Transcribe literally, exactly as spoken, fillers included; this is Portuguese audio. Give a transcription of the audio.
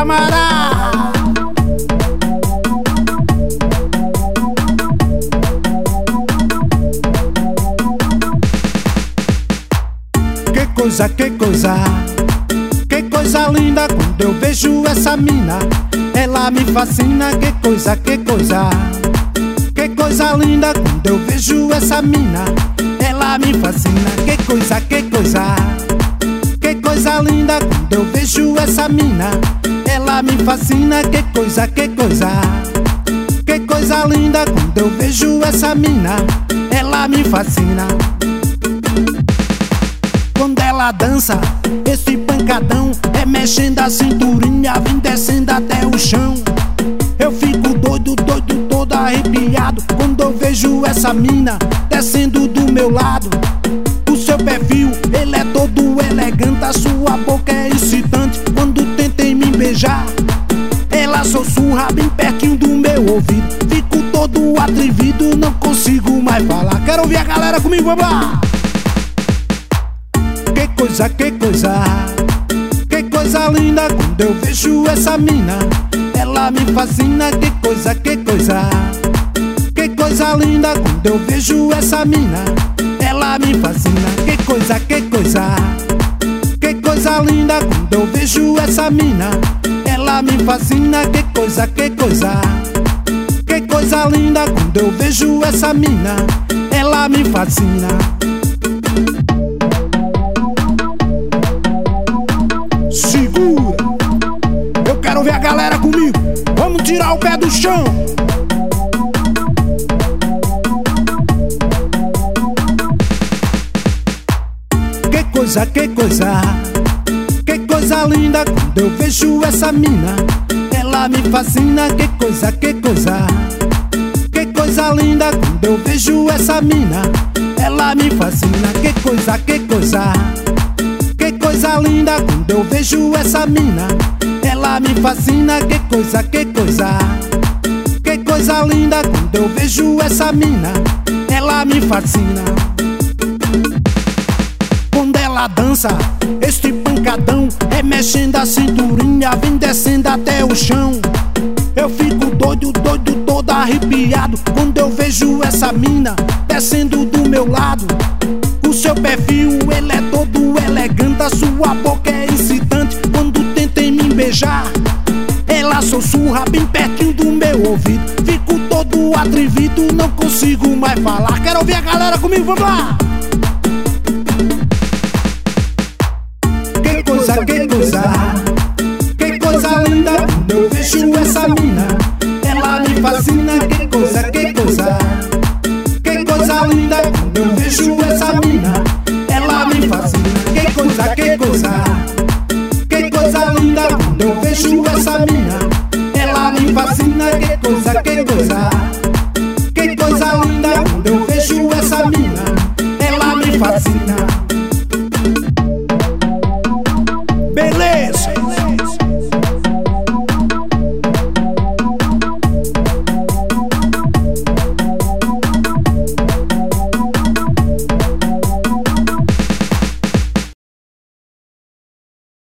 camarada. Que coisa, que coisa, que coisa linda quando eu vejo essa mina. Ela me fascina, que coisa, que coisa, que coisa linda quando eu vejo essa mina. Ela me fascina, que coisa, que coisa, que coisa linda quando eu vejo essa mina. Ela me fascina, que coisa, que coisa, que coisa linda quando eu vejo essa mina. Ela me fascina. Quando ela dança, esse pancadão é mexendo a cinturinha, vem descendo até o chão. Eu fico doido, doido, todo arrepiado quando eu vejo essa mina descendo do meu lado. O seu perfil, ele é todo elegante, a sua boca é excitante quando tenta em me beijar. Ela sussurra bem pertinho do meu ouvido, fico todo atrevido, não consigo mais falar. Quero ouvir a galera comigo, vamos lá! Que coisa, que coisa, que coisa linda quando eu vejo essa mina. Ela me fascina, que coisa, que coisa, que coisa linda quando eu vejo essa mina. Ela me fascina, que coisa, que coisa, que coisa linda quando eu vejo essa mina. Ela me fascina, que coisa, que coisa, que coisa linda quando eu vejo essa mina. Ela me fascina. Segura, eu quero ver a galera comigo. Vamos tirar o pé do chão. Que coisa, que coisa, que coisa linda quando eu vejo essa mina. Ela me fascina, que coisa, que coisa, que coisa linda quando eu vejo essa mina. Ela me fascina, que coisa, que coisa, que coisa linda quando eu vejo essa mina. Ela me fascina, que coisa, que coisa, que coisa linda quando eu vejo essa mina. Ela me fascina. Quando ela dança, este pancadão é mexendo a cinturinha, vem descendo até o chão. Eu fico doido, doido, todo arrepiado quando eu vejo essa mina descendo do meu lado. O seu perfil, ele é todo elegante, a sua boca é excitante quando tenta em me beijar. Ela sussurra bem pertinho do meu ouvido, fico todo atrevido, não consigo mais falar. Quero ouvir a galera comigo, vamos lá! Que coisa, que coisa, que coisa linda quando eu vejo essa mina. Ela me fascina, que coisa, que coisa, que coisa linda quando eu vejo essa mina. Ela me fascina, que coisa, que coisa, que coisa linda quando eu vejo essa mina. Ela me fascina, que coisa, que coisa,